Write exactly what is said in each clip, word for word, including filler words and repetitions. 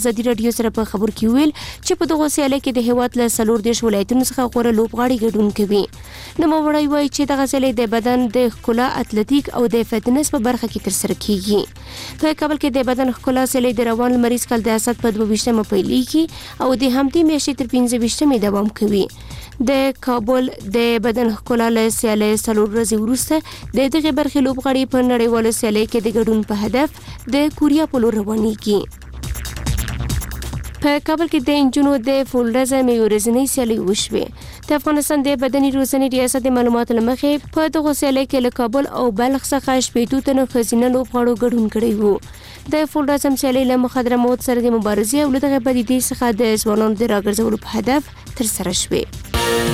ازادي راډیو سره په خبر کې ویل چې په دغه سیالي کې د هیواد له څلور دیش ولایتونو څخه غوړه لوبغاړي ګډون کوي. نوموړی وایي چې دغه سیالي د بدن د ښکلا اتلټیک او د فټنس په برخه کې ترسره کیږي. په کابل کې د بدن ښکلا سیالي د روان لمریز کال د اسد په دوه ویشتمه پیلېږي او د همدې میاشتې تر پنځه ویشتمې دوام کوي. د کابل د بدن ښکلا له سیالي څلور ورځې وروسته د دغه برخې لوبغاړي په نړیواله سیالي کې د ګډون په هدف د کوریا په لور روانېږي. په کابل کې د انجونو د فولډرز میورزنی سیالي وشوه. د افغانستان د بدني روزنې ریاست د معلوماتو لمخې په دغه سیالي کې له کابل او بلخ څخه شپږ تنو ښځینه لوبغاړو ګډون کړی وو. د فولډرز سیالي له مخدره مواد سره د مبارزې او دغه پدیدې څخه د ځوانانو د راګرځولو په هدف ترسره شوه.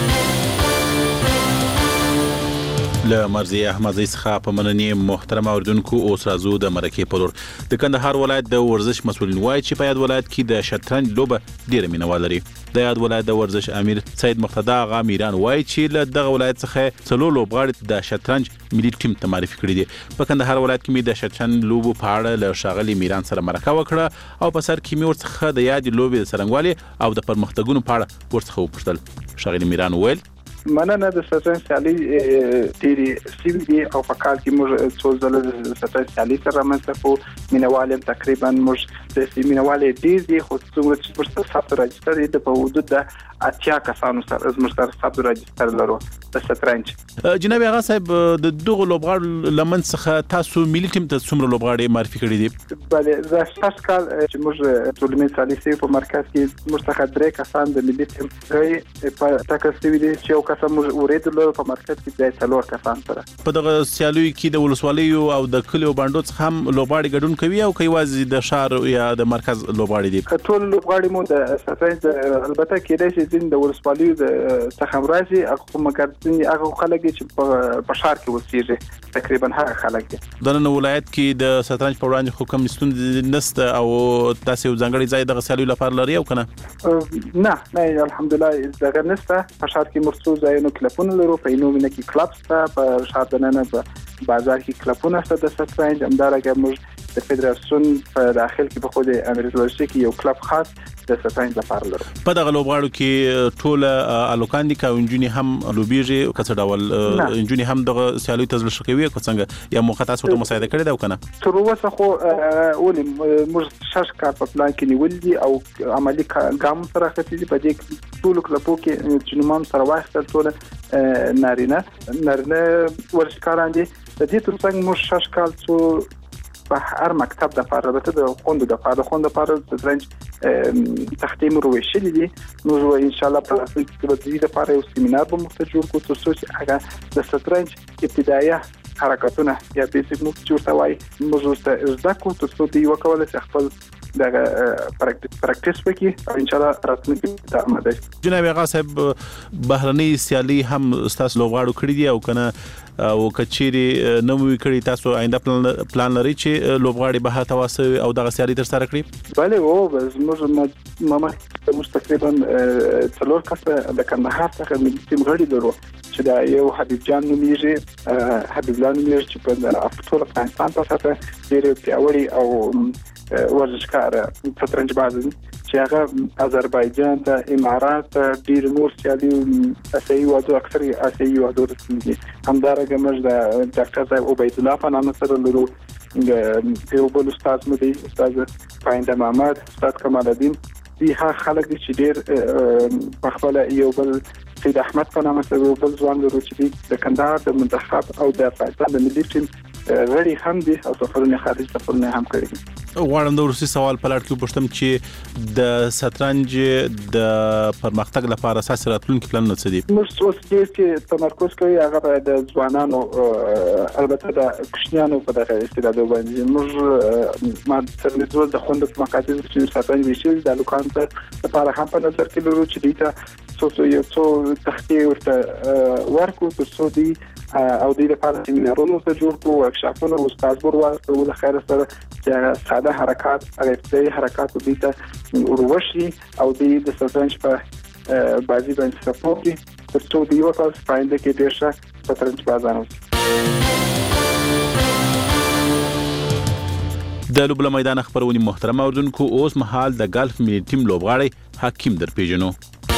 له مرزي احمدزي څخه په مننې محترم اوردونکو اوس راځو د مرکې په لور. د کندهار ولایت د ورزش مسؤلین وایي چې په یاد ولایت کې د شطرنج لوبه ډېر مینوال لري. د یاد ولایت د ورزش امیر سید مقتدا آغا میران وایي چې له دغه ولایت څخه څلور لوبغاړي د شطرنج ملي ټیم ته معرفي کړي دي. په کندهار ولایت کې مې د شطرنج لوبو په اړه له ښاغلي میران سره مرکه وکړه او په سر کې مې ورڅخه د یاد لوبې د څرنګوالي او د پرمختګونو په اړه ورڅخه وپوښتل. ښاغلي میران وویل مننه د شطرنج سیالي ډېرې سوي دي او په کال کې موږ څو ځله د شطرنج سیالي سره رامنځته کړو. مینوال تقریبا موږ د مینوال ډېر دي خو څومره چې موږ ثبت راجستر دي په حدود د اتیا کسانو سره موږ سره ثبت راجستر لرو د شطرنج. جناب آغا صاحب د دغه لوبغاړو لمن څخه تاسو ملي ټیم ته څومره لوبغاړي معرفي کړي دي؟ بله زه شپږ کال چې موږ ټولنیز سیالي سوي په مرکز کې موږ څخه درې کسان د ملي ټیم غي په ټاکل شوي دي چې یو کس موږ ورېدلو په مرکز کې د څلور کسان سره. په دغه سیالیو کې د ولسوالیو او د کلیو باندو څخه هم لوبغاړي ګډون کوي او کوي د شهر یا د مرکز لوبغاړي دي؟ ټول لوبغاړي مو د شطرنج البته کېدای شي د ولسوالیو د څخه راځي هغه مګردني هغه خلک چې په شهر کې وسیږي تقریبا هغه خلک دي. د نن ولایت کې د شطرنج په وړاندې حکم ستون نسته او تاسو ځانګړي ځای د سیالیو لپاره لري او کنه؟ نه نه الحمدلله دغه نسته. په شهر کې مرڅو ځایونو کلپونه لرو په اینومینه کې کلب سته په شهر دننه په بازار کې کلپونه سته د شطرنج. همدارنګه موږ د فدراسیون په داخل کې په خو د امریکا کې یو کلب خاص د شطرنج لپاره لرو. په دغه لوبغاړو کې ټول الوکان دي کا انجونی هم لوبيږي کڅ ډول انجونی هم دغه سیالي تزل شکوي کو څنګه یا موخه تاسو ته مساعده کړی دا کنه؟ تر اوسه خو ولې موږ شش کار په پلان کې نیول دي او عملی ګام سره خېږي په دې ټول کلبو کې چې نومام سره واسطه ټول نارینه نارینه ورشکاران دي. د دې ترڅنګ موږ شش کال څو په هر مکتب د فارغته د خوند د فارغ خوند لپاره شطرنج تختیم روشلي دي. نو ان شاء الله په راتلونکي کې به د دې لپاره یو سیمینار به مخته جوړ کړو ترڅو چې هغه د شطرنج ابتدایي حرکتونه یا بیسیک موف جوړ وای موږ ورته زده کوو ترڅو دوی وکولای شي خپل دغه پریکټیس وکړي او ان شاء الله راتلونکي ته آماده شي. جناب آغا صاحب بهرنۍ سیالي هم تاسو لوبغاړو کړی دي او کنه او کچيري نوې کړی تاسو آینده پلان لري چې لوبغاړي به تاسو او دغه سیالي تر سره کړی؟ بله او موږ ماما موږ تقریبا څلور کسه د کندهار څخه ملي ټیم غړي لرو چې دا یو حبیب جان نومیږي حبیب جان نومیږي چې په ټول افغانستان په ساته ډېر پیاوړي او ورزشکار شطرنج باز چې هغه آذربایجان ته امارات ډیر نور سیالي اسیایي وادو اکثر اسیایي وادو رسمي. همدارنګه موږ د ډاکټر صاحب عبید الله په نامه سره لرو د یو بل استاد مو دی استاد پاینده محمد استاد کمال الدین. دي ها خلک چې ډیر په خپل یو بل سید احمد په نامه سره بل ځوان لرو چې د کندهار د منتخب او د افغانستان د ملي ټیم غړي هم دي او سفرونه خارج سفرونه هم کړی. غواړم د ورسي سوال په لړ کې پوښتم چې د شطرنج د پرمختګ لپاره اساسي راتلونکي پلان څه دي؟ موږ اوس چې تمرکز کوي هغه د ځوانانو البته د کوچنیانو په دغه استعداد باندې. موږ ما تر د خوند په مقاصد چې شطرنج وشي د لوکان لپاره هم په نظر کې لرو چې دیته څو یو څو تختې ورته ورکو ترڅو دی او د لپاره سیمینارونو ته جوړ کړو ورکشاپونه استاد ورواستو له خیر سره چې ساده حرکات ارتقائی حرکات د دې وروشي او د شطرنج په بازی باندې سپورټي ترڅو د یو تاسو پاینده کې ډیر ښه شطرنج بازار د لوبله میدان خبرونې محترم اوردونکو اوس مهال د ګالف ملي ټیم لوبغاړی حکیم درپېژنو.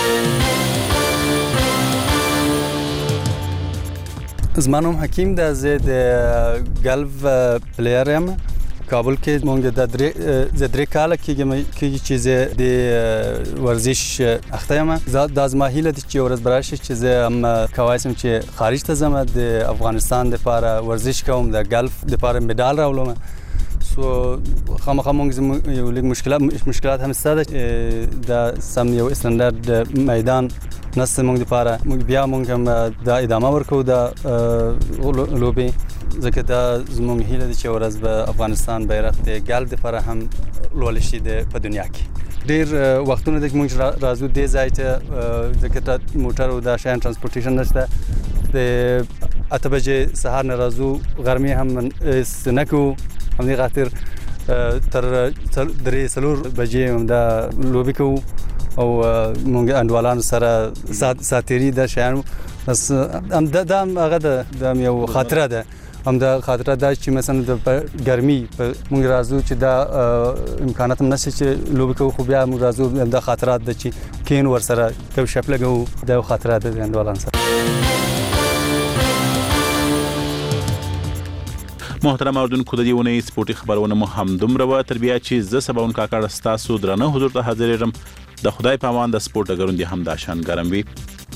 زما نوم حکیم ده، زه د ګالف پلیر یم. کابل کې مونږ د درې د درې کاله کېږي چې زه د ورزش اخته یم. دا زما هیله ده چې ورځ به راشي چې زه هم کولی شم چې خارج ته ځم، د افغانستان دپاره ورزش کوم، د ګالف دپاره مډال راولم. سو خامخا مونږ یو لږ مشکلات مشکلات هم شته ده، د سم یو استاندارد میدان نشته مونږ دپاره. مونږ بیا مونږ هم دا ادامه ورکوو د لوبې، ځکه دا زموږ هیله ده چې ورځ به افغانستان بیرغ د ګالف دپاره هم لوړ شي په دنیا کې. ډېر وختونه ده چې مونږ راځو دې ځای ته، ځکه موټر او دا شیان ترانسپورټیشن نشته. د اته بجې سهار نه راځو، غرمې هم نه کوو، همدې خاطر تر درې څلور بجې همدا لوبې کوو او مونږ انډوالانو سره ساتیري دا شیان. بس دا هم هغه ده، دا یو خاطره ده. همدا خاطره دا چې مثلا د ګرمي مونږ راځو چې دا امکانات هم نشته چې لوبې کوو، خو بیا مونږ راځو دا خاطرات ده چې کین ورسره کوم شپ لګوو، دا یو خاطره ده د انډوالانو سره. محترم اوردونکو د دې ونې سپورټي خبرونه مو هم دومره وه، تر بیا چې زه سباون کاکړ ستاسو درانه حضور ته حاضرېږم. د خدای په امان د سپورټ ډګرونه دې هم دا شان ګرم وي.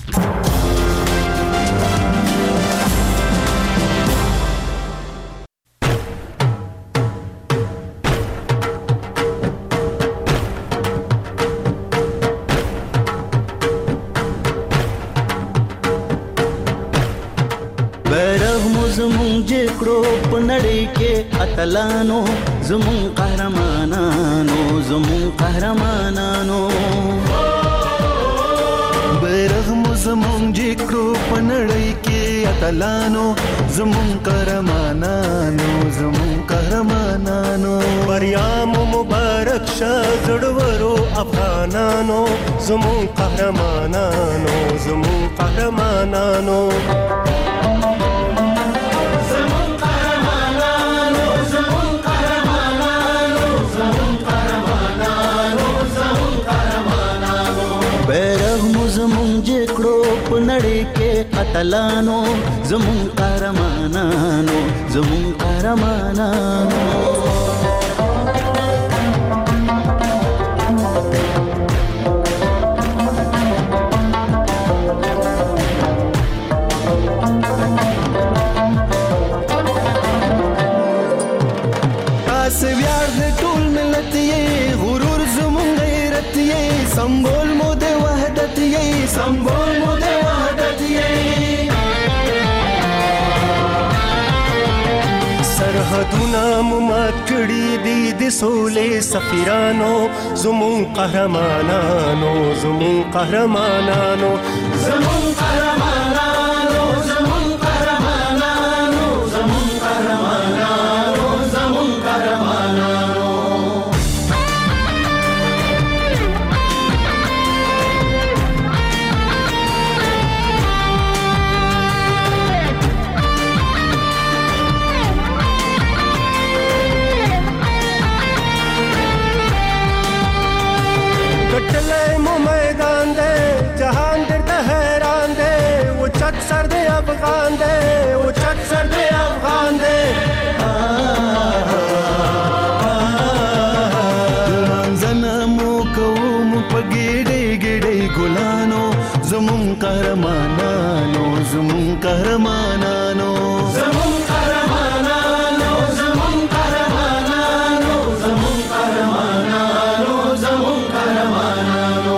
اتلانو زمون قهرمانانو زمون قهرمانانو بیرغ مو زمون جکړو پنړی کې اتلانو زمون قهرمانانو زمون قهرمانانو بریا مو مبارک شه زړورو افغانانو زمون قهرمانانو زمون قهرمانانو نړۍ کې اتلانو زمون قهرمانانو زمون قهرمانانو تاسو ویاړ د ټول ملت یې، غرور زمون غیرت یې، سمبول مو د وحدت یې، سمبول مو د سرحدونه مو مات کړي دي د سولې سفیرانو زمون قهرمانانو زمون قهرمانانو زمون قهرمانانو زمون قهرمانانو زمون قهرمانانو زمون قهرمانانو کټلې مو میدان دے جهان درته حیران دے، و چت سر دے افغان دے، و چت سر دے افغان دے. منځنه مو کوم په ګډې ګډې ګلانو زمون قهرمانانو زمون قهرمانانو زمون قهرمانانو زمون قهرمانانو زمون قهرمانانو زمون قهرمانانو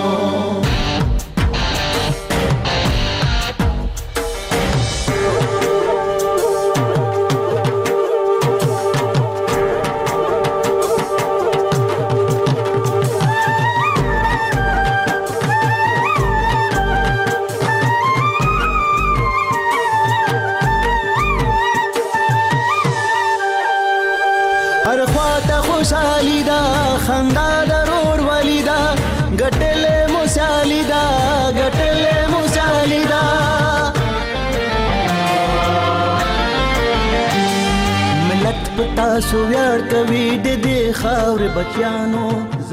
ستاسو ویاړ کوي د دې خاورې بچیانو.